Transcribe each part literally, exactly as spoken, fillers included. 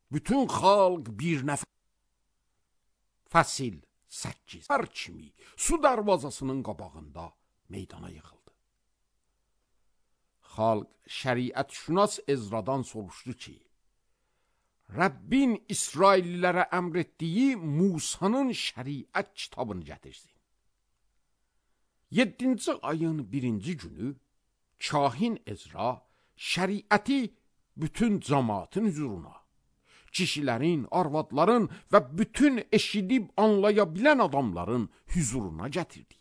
bütün xalq bir nəfər. Fəsil səkkiz. Hər kimi su darvazasının qabağında meydana yığıldı. Xalq şəriət şünas Ezradan soruşdu ki, Rəbbin İsraillilərə əmr etdiyi Musanın şəriət kitabını gətirsin. Yeddinci ayın birinci günü kahin Ezra şəriəti bütün cəmaatın hüzuruna, kişilərin, arvadların və bütün eşidib anlaya bilən adamların hüzuruna gətirdi.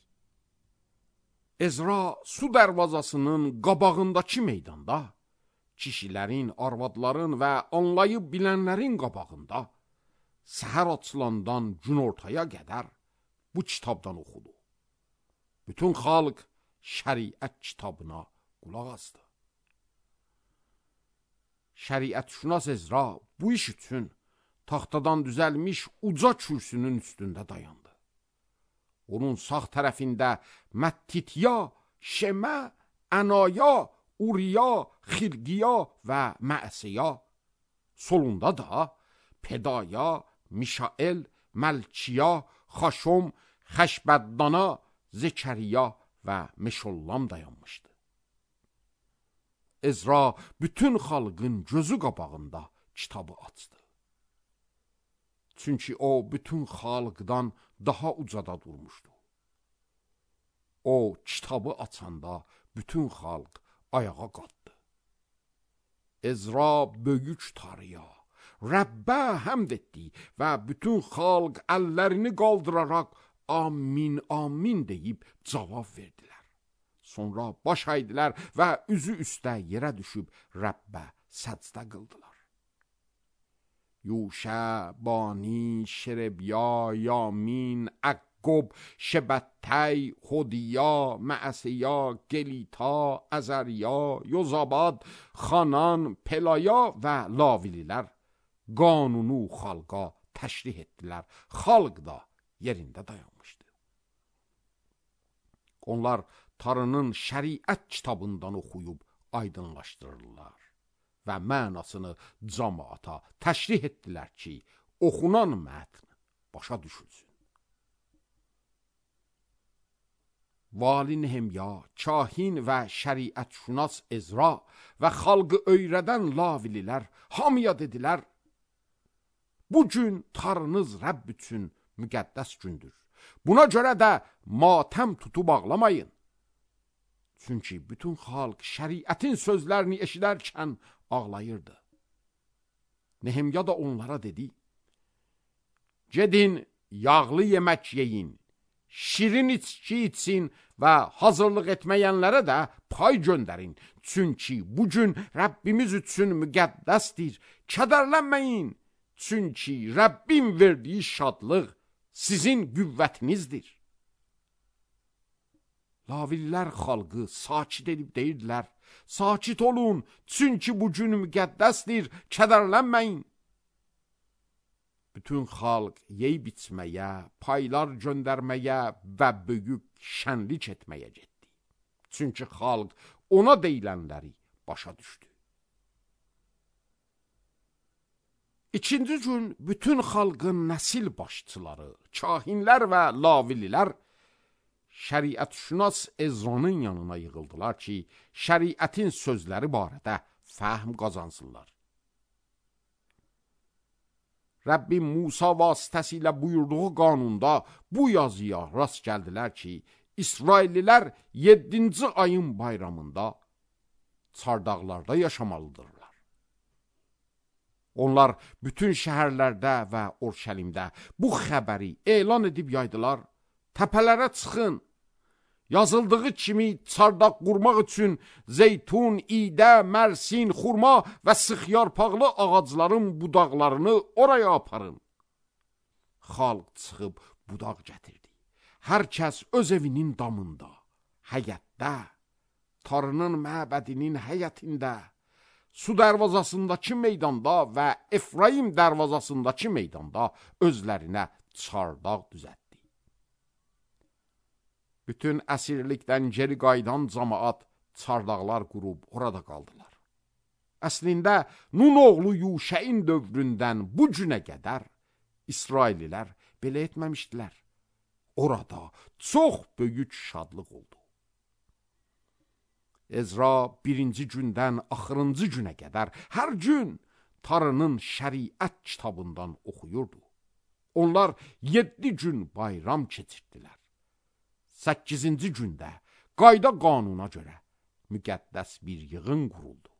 Ezra su darvazasının qabağındakı meydanda, kişilərin, arvadların və anlayıb bilənlərin qabağında səhər açılandan günortaya qədər bu kitabdan oxudu. Bütün xalq şəriət kitabına qulaq asdı. Şəriətşünas Ezra bu iş üçün taxtadan düzəlmiş uca kürsünün üstündə dayandı. Onun sağ tərəfində Məttitya, Şemə, Ənaya, Uriya, Xilqiya və Məəsiya, solunda da Pedaya, Mişael, Məlkiya, Xaşom, Xəşbəddana, Zekəriya və Meşollam dayanmışdı. Ezra bütün xalqın gözü qabağında kitabı açdı. Çünki o bütün xalqdan daha ucada durmuşdu. O kitabı açanda bütün xalq ayağa qalxdı. Ezra böyük Tanrıya, Rəbbə həmd etdi və bütün xalq əllərini qaldıraraq amin, amin deyib cavab verdilər. Sonra baş əydilər və üzü üstə yerə düşüb Rəbbə səcdə qıldılar. Yuşə, Bani, Şerebiya, Yamin, Əqqob, Şebətəy, Xodiya, Məəsiya, Gelita, Əzəriya, Yozabad, Xanan, Pelaya və Lavililər qanunu xalqa təşrih etdilər. Xalq da yerində dayanmışdı. Onlar Tanrının şəriət kitabından oxuyub aydınlaşdırırlar və mənasını cəmaata təşrih etdilər ki, oxunan mətn başa düşülsün. Vali Nehemya, kahin və şəriətşünas Ezra və xalqı öyrədən Lavililər hamıya dedilər, bu gün Tanrınız Rəbb üçün müqəddəs gündür. Buna görə də matəm tutub ağlamayın. Çünki bütün xalq şəriətin sözlərini eşidərkən ağlayırdı. Nehemya da onlara dedi, gedin, yağlı yemək yeyin, şirin içki için və hazırlıq etməyənlərə də pay göndərin. Çünki bugün Rəbbimiz üçün müqəddəsdir. Kədərlənməyin, çünki Rəbbin verdiyi şadlıq sizin qüvvətinizdir. Lavillər xalqı sakit edib deyirdilər, sakit olun, çünki bugün müqəddəsdir, kədərlənməyin. Bütün xalq yeyib içməyə, paylar göndərməyə və böyük şənlik etməyə getdi. Çünki xalq ona deyilənləri başa düşdü. İkinci gün bütün xalqın nəsil başçıları, kahinlər və lavililər şəriətşünas Ezranın yanına yığıldılar ki, şəriətin sözləri barədə fəhm qazansınlar. Rəbbin Musa vasitəsilə buyurduğu qanunda bu yazıya rast gəldilər ki, İsraillilər yeddinci ayın bayramında çardaqlarda yaşamalıdırlar. Onlar bütün şəhərlərdə və Orşəlimdə bu xəbəri elan edib yaydılar. Təpələrə çıxın, yazıldığı kimi çardaq qurmaq üçün zeytun, idə, mərsin, xurma və sıx yarpaqlı ağacların budaqlarını oraya aparın. Xalq çıxıb budaq gətirdi. Hər kəs öz evinin damında, həyətdə, Tanrının məbədinin həyətində, su darvazasındakı meydanda və Efraim darvazasındakı meydanda özlərinə çardaq düzətdi. Bütün əsirlikdən geri qayıdan cəmaat çardaqlar qurub orada qaldılar. Əslində, Nun oğlu Yuşəyin dövründən bu günə qədər İsraililər belə etməmişdilər. Orada çox böyük şadlıq oldu. Ezra birinci gündən axırıncı günə qədər hər gün Tanrının şəriət kitabından oxuyurdu. Onlar yeddi gün bayram keçirdilər. Səkkizinci gündə qayda qanuna görə müqəddəs bir yığın quruldu.